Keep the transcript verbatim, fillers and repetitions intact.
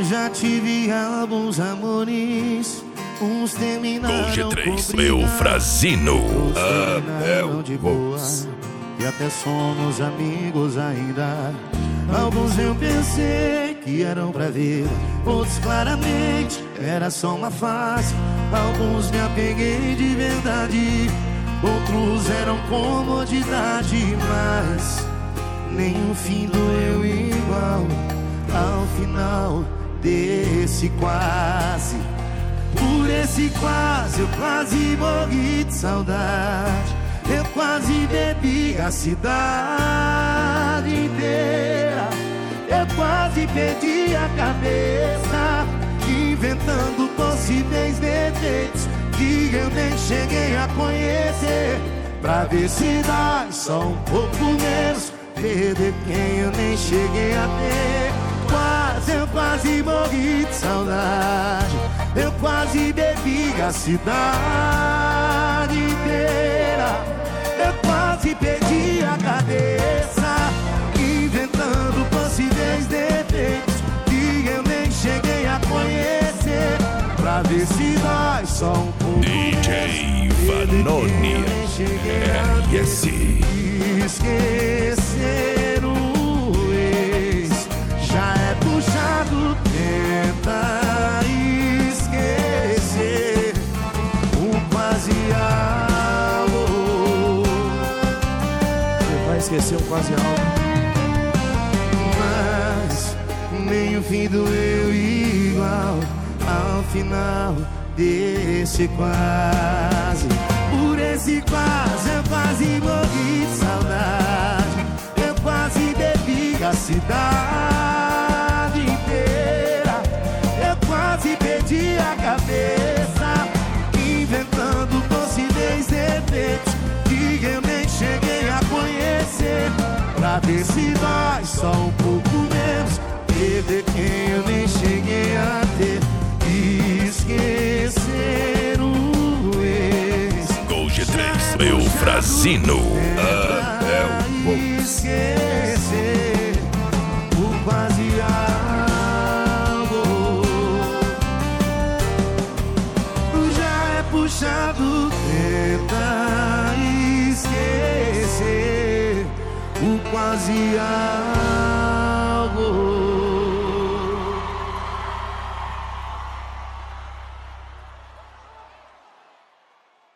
já tive alguns amores, uns terminaram Gol G três, com briga, Eufrazino. outros Ah, terminaram de boa, e até somos amigos ainda. Alguns eu pensei que eram pra ver, outros claramente era só uma fase. Alguns me apeguei de verdade, outros eram comodidade, mas nenhum fim doeu igual ao final desse quase. Por esse quase eu quase morri de saudade, eu quase bebi a cidade inteira, eu quase perdi a cabeça, inventando possíveis defeitos que eu nem cheguei a conhecer, pra ver se dá só um pouco menos, perder quem eu nem cheguei a ter. Quase, eu quase morri de saudade, eu quase bebi a cidade inteira, eu quase perdi a cabeça, inventando possíveis defeitos que eu nem cheguei a conhecer, pra ver se dói só um pouco. D J Vanoni, R S. Esquecer o ex já é puxado, tenta esquecer o quase algo. Você vai esquecer um quase algo, Mas nem o fim doeu igual ao final desse quase. Por esse quase eu quase morri de saudade, eu quase bebi a cidade inteira, eu quase perdi a cabeça, inventando possíveis defeitos que eu nem cheguei a conhecer, pra ver se dói só um pouco menos, perder quem eu nem cheguei a ter, e esquecer o ex. Gol G três, Eufrazino. Ah, é o esquecer o quase algo. Já é puxado, tenta esquecer o quase algo.